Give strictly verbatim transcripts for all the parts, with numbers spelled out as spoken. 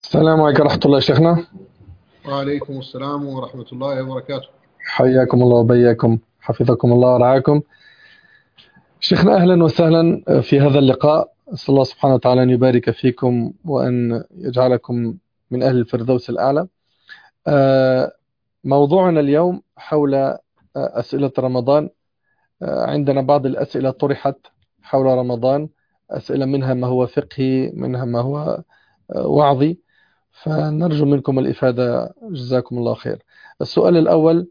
السلام عليكم ورحمة الله شيخنا. وعليكم السلام ورحمة الله وبركاته. حياكم الله وبياكم، حفظكم الله ورعاكم. شيخنا أهلا وسهلا في هذا اللقاء. أسأل الله سبحانه وتعالى أن يبارك فيكم وأن يجعلكم من أهل الفردوس الأعلى. آه، موضوعنا اليوم حول آه، أسئلة رمضان. آه، عندنا بعض الأسئلة طرحت حول رمضان، أسئلة منها ما هو فقهي، منها ما هو آه، وعظي، فنرجو منكم الإفادة، جزاكم الله خير. السؤال الأول،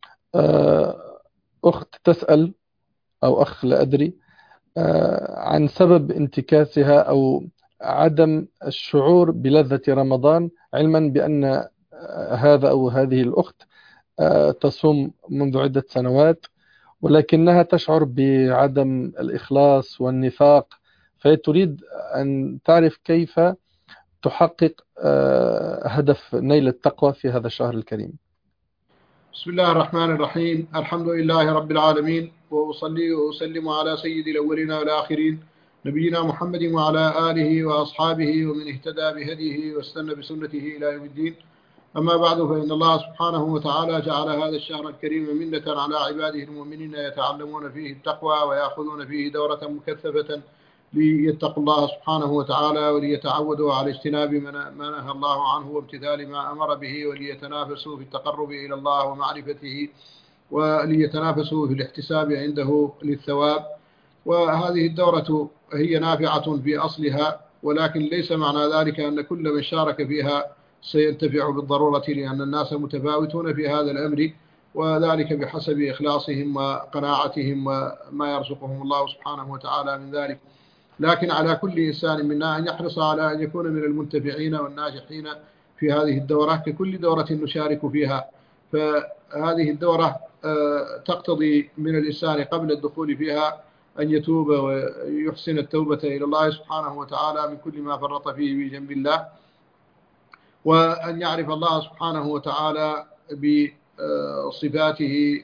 آه، أخت تسأل أو أخ لا أدري آه، عن سبب انتكاسها أو عدم الشعور بلذة رمضان، علما بأن آه، هذا أو هذه الأخت آه، تصوم منذ عدة سنوات، ولكنها تشعر بعدم الإخلاص والنفاق، فهي تريد أن تعرف كيف تحقق آه، هدف نيل التقوى في هذا الشهر الكريم. بسم الله الرحمن الرحيم. الحمد لله رب العالمين، وأصلي وأسلم على سيد الأولين والآخرين نبينا محمد وعلى آله وأصحابه ومن اهتدى بهديه واستنى بسنته إلى يوم الدين. أما بعد، فإن الله سبحانه وتعالى جعل هذا الشهر الكريم منة على عباده المؤمنين يتعلمون فيه التقوى ويأخذون فيه دورة مكثفة ليتقوا الله سبحانه وتعالى وليتعودوا على اجتناب ما نهى الله عنه وامتثال ما أمر به، وليتنافسوا في التقرب إلى الله ومعرفته، وليتنافسوا في الاحتساب عنده للثواب. وهذه الدورة هي نافعة في أصلها، ولكن ليس معنى ذلك أن كل من شارك فيها سينتفع بالضرورة، لأن الناس متفاوتون في هذا الأمر، وذلك بحسب إخلاصهم وقناعتهم وما يرزقهم الله سبحانه وتعالى من ذلك. لكن على كل إنسان منا أن يحرص على أن يكون من المنتفعين والناجحين في هذه الدورة، ككل دورة نشارك فيها. فهذه الدورة تقتضي من الإنسان قبل الدخول فيها أن يتوب ويحسن التوبة إلى الله سبحانه وتعالى من كل ما فرط فيه بجنب الله، وأن يعرف الله سبحانه وتعالى بصفاته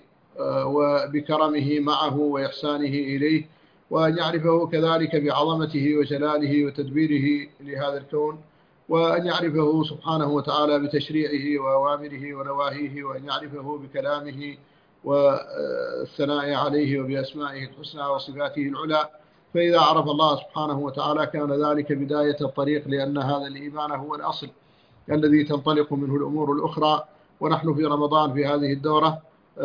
وبكرمه معه وإحسانه إليه، وأن يعرفه كذلك بعظمته وجلاله وتدبيره لهذا الكون، وأن يعرفه سبحانه وتعالى بتشريعه وأوامره ونواهيه، وأن يعرفه بكلامه والثناء عليه وبأسمائه الحسنى وصفاته العلى. فإذا عرف الله سبحانه وتعالى كان ذلك بداية الطريق، لأن هذا الإيمان هو الأصل الذي تنطلق منه الأمور الأخرى. ونحن في رمضان في هذه الدورة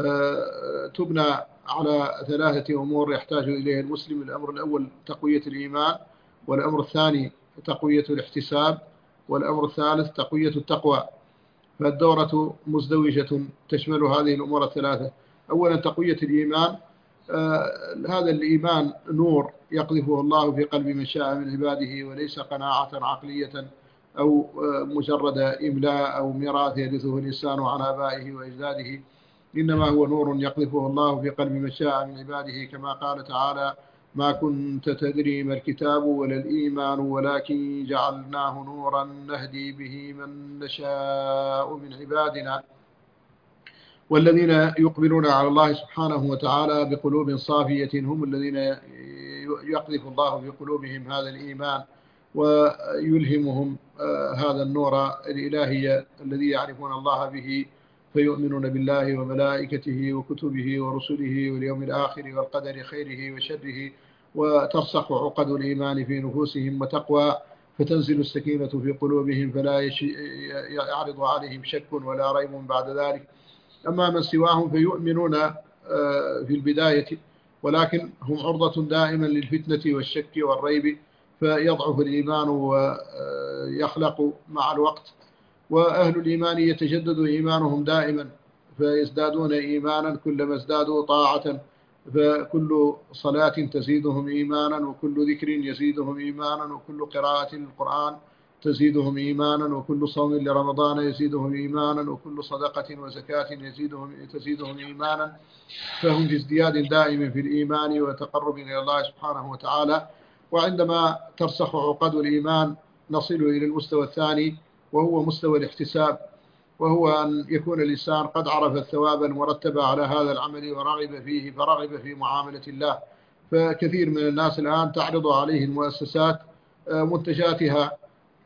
تبنى على ثلاثة أمور يحتاج إليها المسلم. الأمر الأول تقوية الإيمان، والأمر الثاني تقوية الاحتساب، والأمر الثالث تقوية التقوى. فالدورة مزدوجة تشمل هذه الأمور الثلاثة. أولا تقوية الإيمان، آه هذا الإيمان نور يقذفه الله في قلب من شاء من عباده، وليس قناعة عقلية أو آه مجرد إملاء أو ميراث يرثه الإنسان عن آبائه وأجداده، إنما هو نور يقذفه الله في قلب من شاء من عباده، كما قال تعالى: ما كنت تدري ما الكتاب ولا الإيمان ولكن جعلناه نورا نهدي به من نشاء من عبادنا. والذين يقبلون على الله سبحانه وتعالى بقلوب صافية هم الذين يقذف الله في قلوبهم هذا الإيمان ويلهمهم هذا النور الإلهي الذي يعرفون الله به، فيؤمنون بالله وملائكته وكتبه ورسله واليوم الآخر والقدر خيره وشره، وترسخ عقد الإيمان في نفوسهم وتقوى، فتنزل السكينة في قلوبهم، فلا يعرض عليهم شك ولا ريب بعد ذلك. أما من سواهم فيؤمنون في البداية، ولكن هم عرضة دائما للفتنة والشك والريب، فيضعف الإيمان ويخلق مع الوقت. وأهل الإيمان يتجدد إيمانهم دائما، فيزدادون إيمانا كلما ازدادوا طاعة، فكل صلاة تزيدهم إيمانا، وكل ذكر يزيدهم إيمانا، وكل قراءة للقرآن تزيدهم إيمانا، وكل صوم لرمضان يزيدهم إيمانا، وكل صدقة وزكاة يزيدهم تزيدهم إيمانا. فهم في ازدياد دائم في الإيمان وتقرب إلى الله سبحانه وتعالى. وعندما ترسخ عقد الإيمان نصل إلى المستوى الثاني، وهو مستوى الاحتساب، وهو أن يكون الإنسان قد عرف الثواب المرتب على هذا العمل ورغب فيه، فرغب في معاملة الله. فكثير من الناس الآن تعرض عليه المؤسسات منتجاتها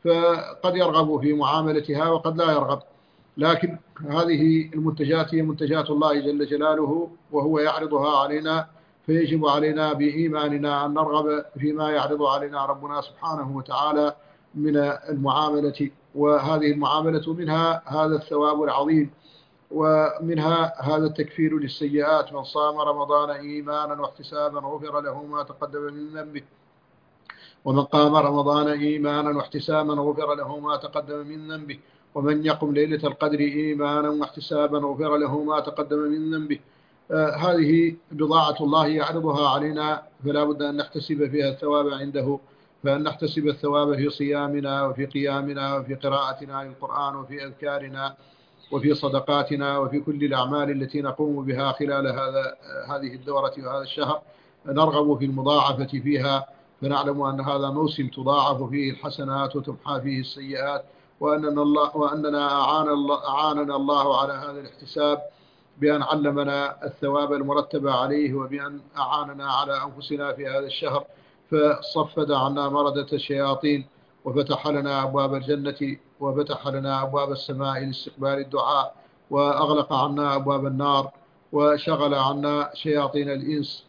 فقد يرغب في معاملتها وقد لا يرغب، لكن هذه المنتجات هي منتجات الله جل جلاله وهو يعرضها علينا، فيجب علينا بإيماننا أن نرغب فيما يعرض علينا ربنا سبحانه وتعالى من المعاملة. وهذه المعاملة منها هذا الثواب العظيم، ومنها هذا التكفير للسيئات. من صام رمضان إيمانا واحتسابا غفر له ما تقدم من ذنبه، ومن قام رمضان إيمانا واحتسابا غفر له ما تقدم من ذنبه، ومن يقم ليلة القدر إيمانا واحتسابا غفر له ما تقدم من ذنبه. آه هذه بضاعة الله يعرضها علينا، فلا بد أن نحتسب فيها الثواب عنده، فأن نحتسب الثواب في صيامنا وفي قيامنا وفي قراءتنا للقرآن وفي أذكارنا وفي صدقاتنا وفي كل الأعمال التي نقوم بها خلال هذا هذه الدورة وهذا الشهر، نرغب في المضاعفة فيها، فنعلم أن هذا موسم تضاعف فيه الحسنات وتمحى فيه السيئات، وأننا, الله وأننا أعان الله أعاننا الله على هذا الاحتساب بأن علمنا الثواب المرتب عليه، وبأن أعاننا على أنفسنا في هذا الشهر، فصفد عنا مردة الشياطين، وفتح لنا أبواب الجنة، وفتح لنا أبواب السماء لاستقبال الدعاء، وأغلق عنا أبواب النار، وشغل عنا شياطين الإنس،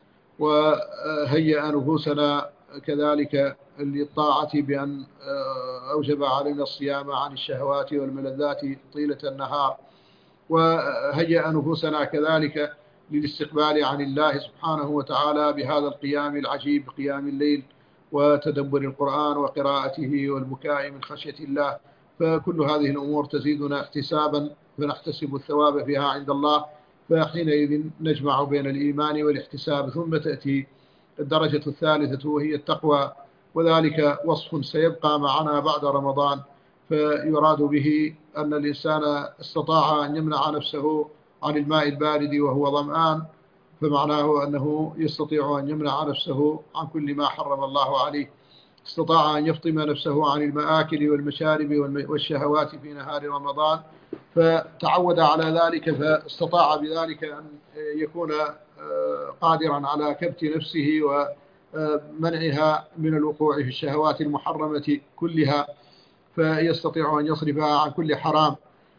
وهيأ نفوسنا كذلك للطاعة بأن أوجب علينا الصيام عن الشهوات والملذات طيلة النهار، وهيأ نفوسنا كذلك للاستقبال عن الله سبحانه وتعالى بهذا القيام العجيب، قيام الليل وتدبر القرآن وقراءته والبكاء من خشية الله. فكل هذه الأمور تزيدنا احتسابا، فنحتسب الثواب فيها عند الله، فحينئذ نجمع بين الإيمان والاحتساب. ثم تأتي الدرجة الثالثة وهي التقوى، وذلك وصف سيبقى معنا بعد رمضان، فيراد به أن الإنسان استطاع أن يمنع نفسه عن الماء البارد وهو ظمآن، فمعناه أنه يستطيع أن يمنع نفسه عن كل ما حرم الله عليه، استطاع أن يفطم نفسه عن المآكل والمشارب والشهوات في نهار رمضان، فتعود على ذلك، فاستطاع بذلك أن يكون قادرا على كبت نفسه ومنعها من الوقوع في الشهوات المحرمة كلها، فيستطيع أن يصرفها عن كل حرام.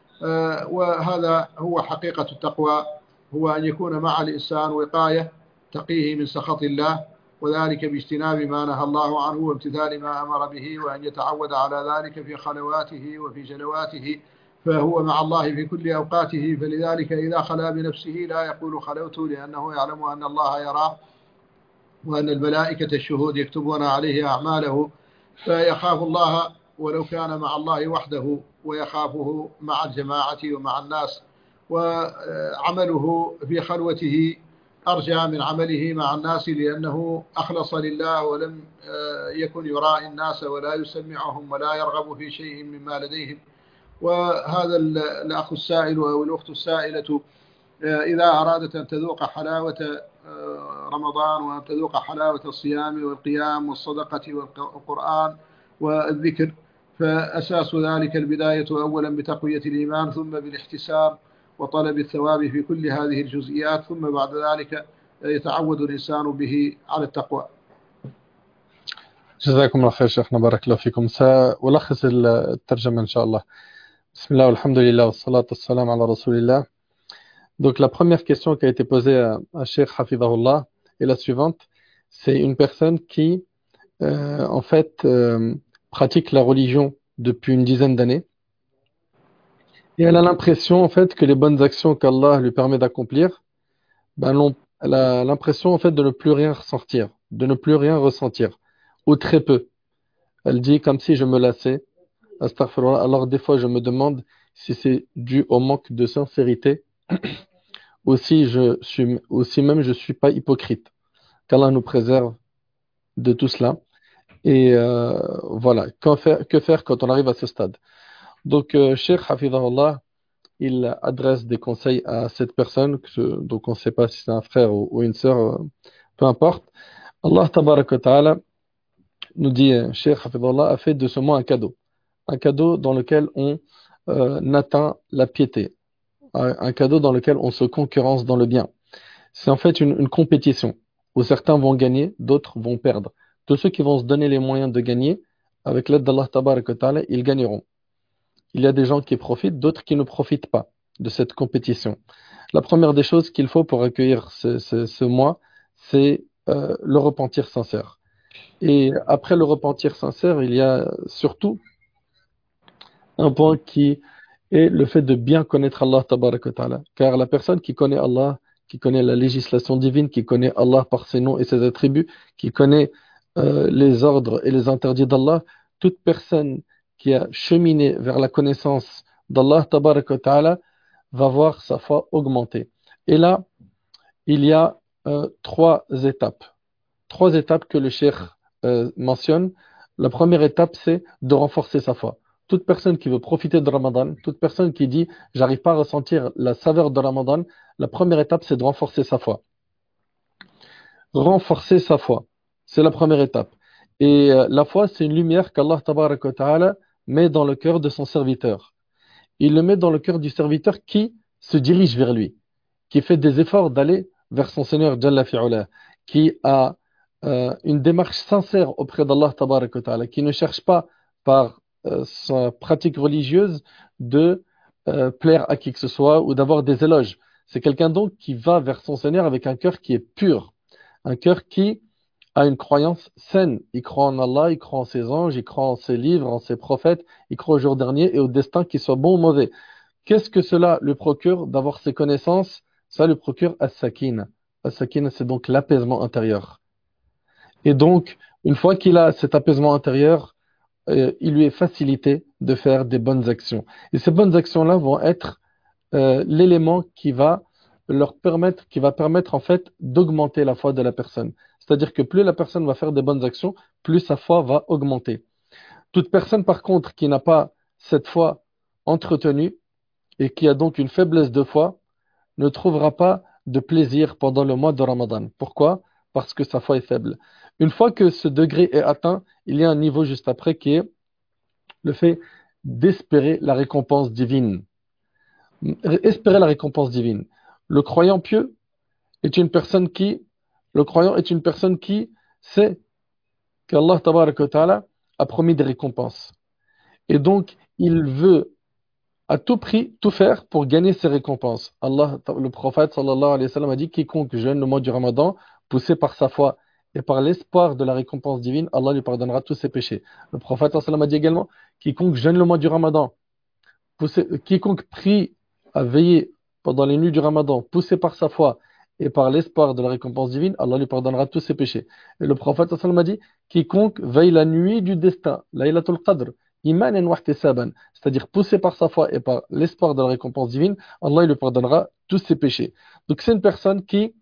وهذا هو حقيقة التقوى، هو أن يكون مع الإنسان وقاية تقيه من سخط الله، وذلك باجتناب ما نهى الله عنه وامتثال ما أمر به، وأن يتعود على ذلك في خلواته وفي جلواته، فهو مع الله في كل أوقاته. فلذلك إذا خلا بنفسه لا يقول خلوت، لأنه يعلم أن الله يراه، وأن الملائكة الشهود يكتبون عليه أعماله، فيخاف الله ولو كان مع الله وحده، ويخافه مع الجماعة ومع الناس، وعمله في خلوته أرجى من عمله مع الناس، لأنه أخلص لله ولم يكن يراعي الناس ولا يسمعهم ولا يرغب في شيء مما لديهم. وهذا الأخ السائل أو الأخت السائلة إذا أرادت أن تذوق حلاوة رمضان وأن تذوق حلاوة الصيام والقيام والصدقة والقرآن والذكر، فأساس ذلك البداية أولا بتقوية الإيمان، ثم بالاحتساب وطلب الثواب في كل هذه الجزئيات، ثم بعد ذلك يتعود الإنسان به على التقوى. جزاكم الله خير شيخنا، بارك الله فيكم. سألخص الترجمة إن شاء الله. بسم الله والحمد لله والصلاة والسلام على رسول الله. Donc la première question qui a été posée à, à Cheikh Hafidahullah est la suivante. C'est une personne qui euh, en fait euh, pratique la religion depuis une dizaine d'années, et elle a l'impression en fait que les bonnes actions qu'Allah lui permet d'accomplir, ben, elle a l'impression en fait de ne plus rien ressentir, de ne plus rien ressentir, ou très peu. Elle dit comme si je me lassais. Astaghfirullah. Alors des fois je me demande si c'est dû au manque de sincérité, ou si je suis, ou si même je suis pas hypocrite. Qu'Allah nous préserve de tout cela. Et euh, voilà, que faire, que faire quand on arrive à ce stade? Donc, euh, Cheikh Hafidahullah, il adresse des conseils à cette personne, que je, donc on ne sait pas si c'est un frère ou, ou une sœur, euh, peu importe. Allah Tabarak wa Ta'ala nous dit, Cheikh Hafidahullah a fait de ce mois un cadeau. Un cadeau dans lequel on euh, atteint la piété. Un, un cadeau dans lequel on se concurrence dans le bien. C'est en fait une, une compétition où certains vont gagner, d'autres vont perdre. Tous ceux qui vont se donner les moyens de gagner, avec l'aide d'Allah Tabarak wa Ta'ala, ils gagneront. Il y a des gens qui profitent, d'autres qui ne profitent pas de cette compétition. La première des choses qu'il faut pour accueillir ce, ce, ce mois, c'est euh, le repentir sincère. Et après le repentir sincère, il y a surtout un point qui est le fait de bien connaître Allah Tabarak wa Ta'ala. Car la personne qui connaît Allah, qui connaît la législation divine, qui connaît Allah par ses noms et ses attributs, qui connaît euh, les ordres et les interdits d'Allah, toute personne qui a cheminé vers la connaissance d'Allah Tabarak wa Ta'ala va voir sa foi augmenter. Et là, il y a euh, trois étapes. Trois étapes que le cheikh euh, mentionne. La première étape, c'est de renforcer sa foi. Toute personne qui veut profiter de Ramadan, toute personne qui dit j'arrive pas à ressentir la saveur de Ramadan, la première étape, c'est de renforcer sa foi. Renforcer sa foi, c'est la première étape. Et euh, la foi, c'est une lumière qu'Allah Tabarak wa Ta'ala met dans le cœur de son serviteur. Il le met dans le cœur du serviteur qui se dirige vers lui, qui fait des efforts d'aller vers son Seigneur Jalla fi'ula, qui a euh, une démarche sincère auprès d'Allah Tabarak wa Ta'ala, qui ne cherche pas par euh, sa pratique religieuse de euh, plaire à qui que ce soit ou d'avoir des éloges. C'est quelqu'un donc qui va vers son Seigneur avec un cœur qui est pur, un cœur qui a une croyance saine. Il croit en Allah, il croit en ses anges, il croit en ses livres, en ses prophètes, il croit au jour dernier et au destin, qu'il soit bon ou mauvais. Qu'est-ce que cela lui procure d'avoir ces connaissances? Ça lui procure as-sakina. As-sakina, c'est donc l'apaisement intérieur. Et donc, une fois qu'il a cet apaisement intérieur, euh, il lui est facilité de faire des bonnes actions. Et ces bonnes actions-là vont être euh, l'élément qui va leur permettre, qui va permettre en fait d'augmenter la foi de la personne. C'est-à-dire que plus la personne va faire des bonnes actions, plus sa foi va augmenter. Toute personne, par contre, qui n'a pas cette foi entretenue et qui a donc une faiblesse de foi, ne trouvera pas de plaisir pendant le mois de Ramadan. Pourquoi? Parce que sa foi est faible. Une fois que ce degré est atteint, il y a un niveau juste après qui est le fait d'espérer la récompense divine. Espérer la récompense divine. Le croyant pieux est une personne qui, le croyant est une personne qui sait qu'Allah Tabaraka wa Ta'ala a promis des récompenses. Et donc, il veut à tout prix tout faire pour gagner ces récompenses. Allah, le prophète sallallahu alayhi wa sallam a dit quiconque jeûne le mois du Ramadan, poussé par sa foi et par l'espoir de la récompense divine, Allah lui pardonnera tous ses péchés. Le prophète sallallahu alayhi wa sallam a dit également quiconque jeûne le mois du Ramadan, poussé, quiconque prie à veiller pendant les nuits du Ramadan, poussé par sa foi et par l'espoir de la récompense divine, Allah lui pardonnera tous ses péchés. Et le prophète sallallahu alayhi wa sallam a dit quiconque veille la nuit du destin, Laylatul Qadr, imanan wa ihtisaban, c'est-à-dire poussé par sa foi et par l'espoir de la récompense divine, Allah il lui pardonnera tous ses péchés. Donc c'est une personne qui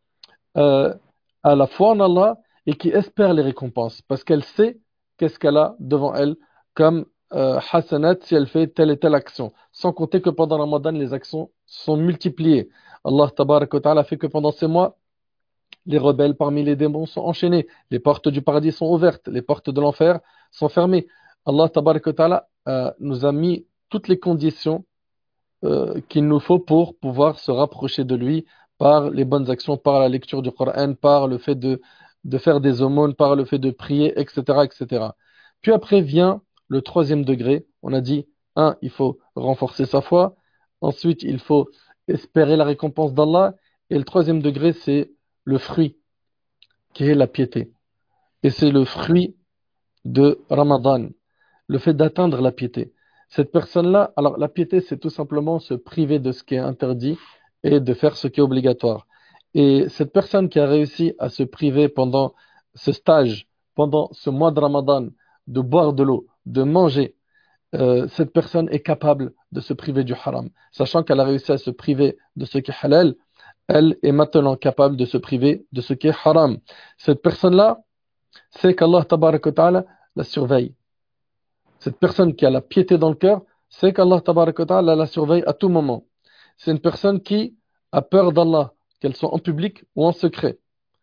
euh, a la foi en Allah et qui espère les récompenses parce qu'elle sait qu'est-ce qu'elle a devant elle comme euh, hasanat si elle fait telle et telle action. Sans compter que pendant Ramadan, les actions sont multipliées. Allah tabarak wa ta'ala fait que pendant ces mois, les rebelles parmi les démons sont enchaînés, les portes du paradis sont ouvertes, les portes de l'enfer sont fermées. Allah tabarak wa ta'ala euh, nous a mis toutes les conditions euh, qu'il nous faut pour pouvoir se rapprocher de lui par les bonnes actions, par la lecture du Coran, par le fait de, de faire des aumônes, par le fait de prier, et cetera, et cetera. Puis après vient le troisième degré. On a dit, un, il faut renforcer sa foi. Ensuite, il faut espérer la récompense d'Allah. Et le troisième degré, c'est le fruit, qui est la piété. Et c'est le fruit de Ramadan, le fait d'atteindre la piété. Cette personne-là, alors la piété, c'est tout simplement se priver de ce qui est interdit et de faire ce qui est obligatoire. Et cette personne qui a réussi à se priver pendant ce stage, pendant ce mois de Ramadan, de boire de l'eau, de manger, euh, cette personne est capable de se priver du haram. Sachant qu'elle a réussi à se priver de ce qui est halal, elle est maintenant capable de se priver de ce qui est haram. Cette personne-là, c'est qu'Allah tabarak wa ta'ala la surveille. Cette personne qui a la piété dans le cœur, c'est qu'Allah tabarak wa ta'ala la surveille à tout moment. C'est une personne qui a peur d'Allah, qu'elle soit en public ou en secret.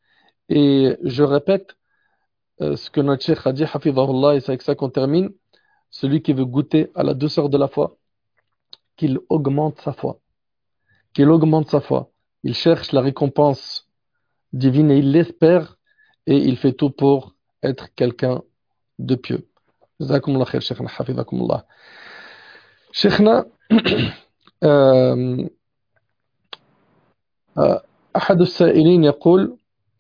Et je répète euh, ce que notre cheikh a dit, hafidhahullah, et c'est avec ça qu'on termine. Celui qui veut goûter à la douceur de la foi, qu'il augmente sa foi. Qu'il augmente sa foi. Il cherche la récompense divine et il l'espère et il fait tout pour être quelqu'un de pieux. جزاكم الله خير شيخنا حفظكم الله. شيخنا أحد السائلين يقول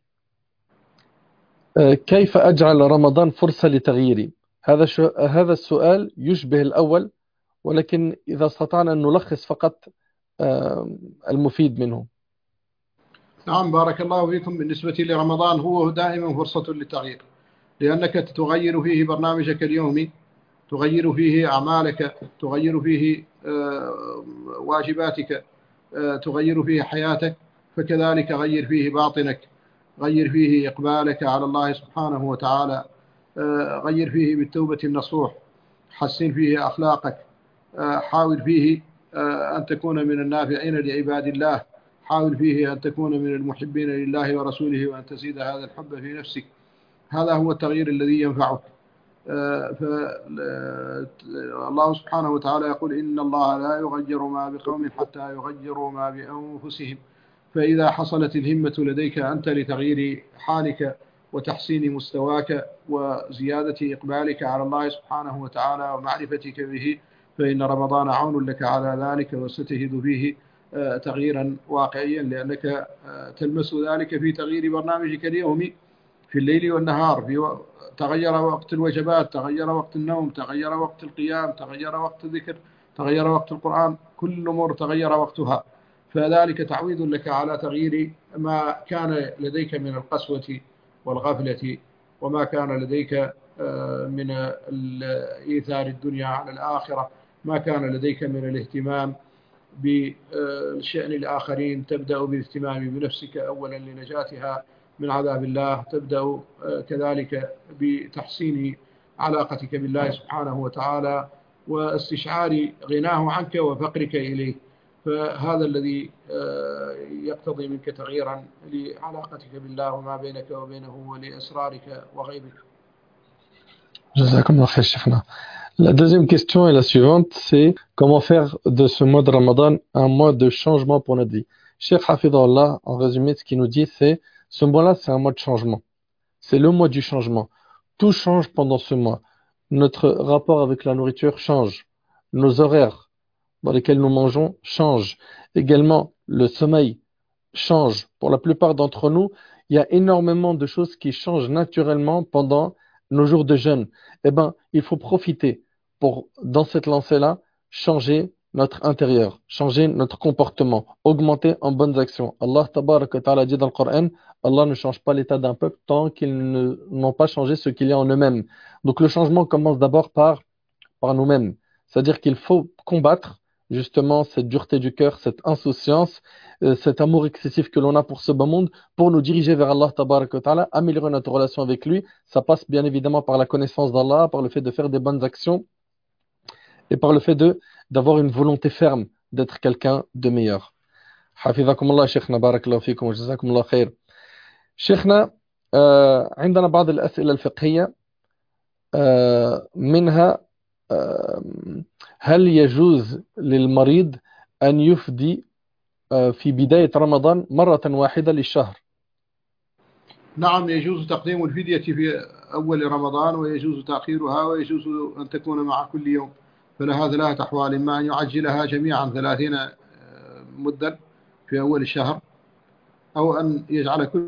كيف أجعل رمضان فرصة لتغييري؟ هذا هذا السؤال يشبه الأول، ولكن إذا استطعنا أن نلخص فقط المفيد منه. نعم بارك الله فيكم. بالنسبة لرمضان هو دائما فرصة للتغيير، لأنك تغير فيه برنامجك اليومي، تغير فيه أعمالك، تغير فيه واجباتك، تغير فيه حياتك، فكذلك غير فيه باطنك، غير فيه إقبالك على الله سبحانه وتعالى، غير فيه بالتوبة النصوح، حسن فيه أخلاقك، حاول فيه أن تكون من النافعين لعباد الله، حاول فيه أن تكون من المحبين لله ورسوله وأن تزيد هذا الحب في نفسك. هذا هو التغيير الذي ينفعك. فالله سبحانه وتعالى يقول إن الله لا يغير ما بقوم حتى يغيروا ما بأنفسهم. فإذا حصلت الهمة لديك أنت لتغيير حالك وتحسين مستواك وزيادة إقبالك على الله سبحانه وتعالى ومعرفتك به، فإن رمضان عون لك على ذلك، وستجد فيه تغييرا واقعيا، لأنك تلمس ذلك في تغيير برنامجك اليومي في الليل والنهار. في تغير وقت الوجبات، تغير وقت النوم، تغير وقت القيام، تغير وقت الذكر، تغير وقت القرآن، كل أمور تغير وقتها. فذلك تعويض لك على تغيير ما كان لديك من القسوة والغفلة، وما كان لديك من إيثار الدنيا على الآخرة، ما كان لديك من الاهتمام بشأن الآخرين. تبدأ بالاهتمام بنفسك أولا لنجاتها من عذاب الله، تبدأ كذلك بتحسين علاقتك بالله سبحانه وتعالى واستشعار غناه عنك وفقرك إليه. فهذا الذي يقتضي منك تغييرا لعلاقتك بالله وما بينك وبينه ولأسرارك وغيبك. جزاكم الله خير شيخنا. La deuxième question est la suivante, c'est comment faire de ce mois de Ramadan un mois de changement pour notre vie. Cheikh Hafidhullah, en résumé, ce qu'il nous dit, c'est ce mois-là, c'est un mois de changement. C'est le mois du changement. Tout change pendant ce mois. Notre rapport avec la nourriture change. Nos horaires dans lesquels nous mangeons changent. Également, le sommeil change. Pour la plupart d'entre nous, il y a énormément de choses qui changent naturellement pendant nos jours de jeûne. Eh bien, il faut profiter pour, dans cette lancée-là, changer notre intérieur, changer notre comportement, augmenter en bonnes actions. Allah tabarak wa ta'ala dit dans le Coran, Allah ne change pas l'état d'un peuple tant qu'ils ne- n'ont pas changé ce qu'il y a en eux-mêmes. Donc le changement commence d'abord par, par nous-mêmes. C'est-à-dire qu'il faut combattre justement cette dureté du cœur, cette insouciance, euh, cet amour excessif que l'on a pour ce beau monde, pour nous diriger vers Allah tabarak wa ta'ala, améliorer notre relation avec lui. Ça passe bien évidemment par la connaissance d'Allah, par le fait de faire des bonnes actions et par le fait de d'avoir une volonté ferme d'être quelqu'un de meilleur. حفظكم الله شيخنا بارك الله فيكم وجزاكم الله خير. شيخنا آه عندنا بعض الأسئلة الفقهية آه منها آه هل يجوز للمريض أن يفدي آه في بداية رمضان مرة واحدة للشهر؟ نعم يجوز تقديم الفدية في أول رمضان، ويجوز تأخيرها، ويجوز أن تكون مع كل يوم. فلها ثلاثة أحوال: إما أن يعجلها جميعا ثلاثين مدة في أول الشهر، أو أن يجعل كل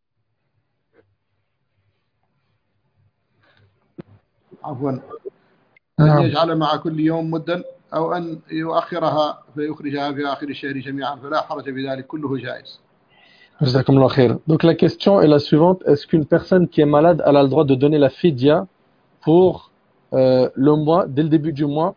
عفوا أن نعم. يجعل مع كل يوم مدة، أو أن يؤخرها فيخرجها في آخر الشهر جميعا، فلا حرج بذلك، كله جائز. جزاكم الله خير. Donc la question est la suivante, est-ce qu'une personne qui est malade elle a le droit de donner la fidya pour euh, le mois, dès le début du mois,